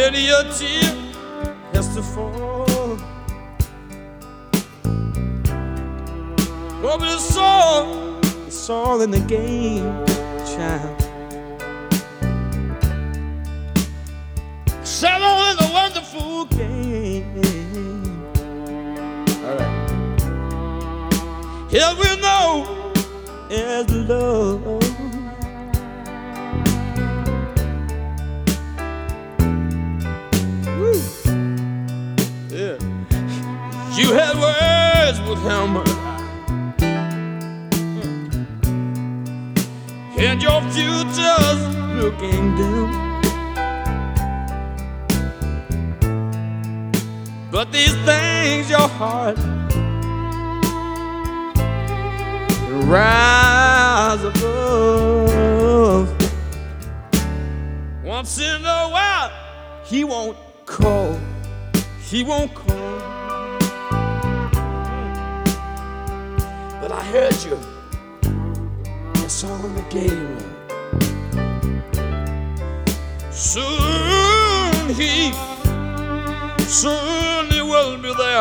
Many a tear has to fall. Oh, but it's all in the game, child. It's all in the wonderful game. All right. Here we know is love. Woo. Yeah. You had words with him, and your future's looking dim. But these things your heart rise above. Once in a while, he won't call. He won't call. But I heard you. It's all in the game. Soon he will be there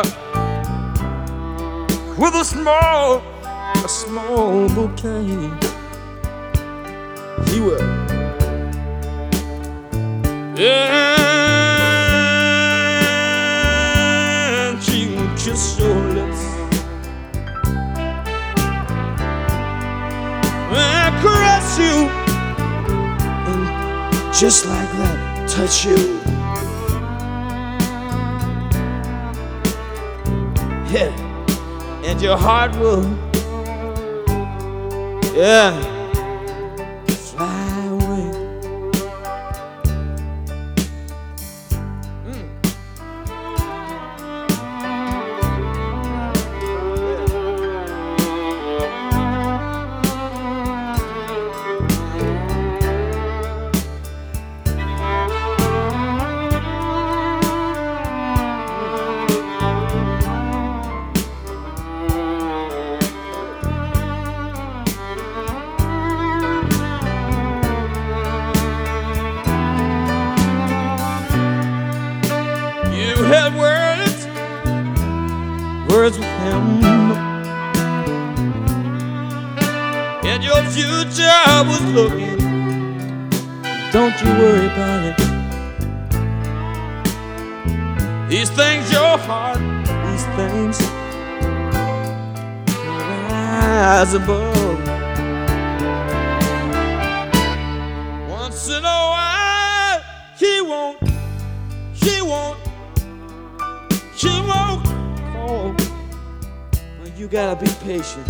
with a small bouquet. He will. And he will kiss your lips and caress you, and just like that, touch you. Yeah, and your heart will, yeah, fly away. You had words with him, and your future was looking. Don't you worry about it. These things, your heart, these things rise above. Once in a while, he won't call. Well, you gotta be patient.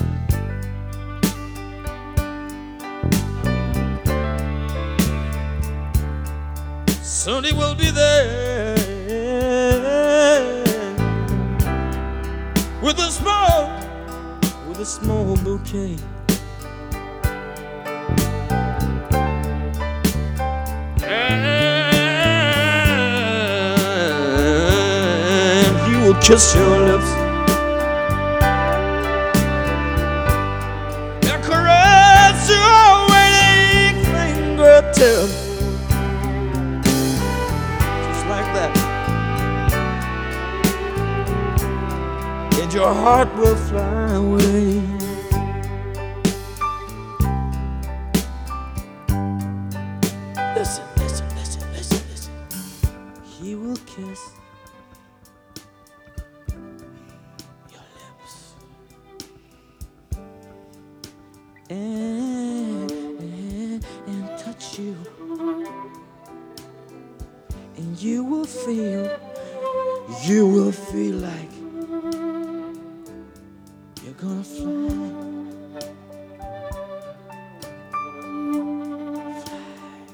Soon he will be there with a small bouquet. And he will kiss your lips and caress your waiting fingertips. And your heart will fly away. Listen, listen, listen, listen, listen. He will kiss your lips and touch you, and you will feel like you're gonna fly.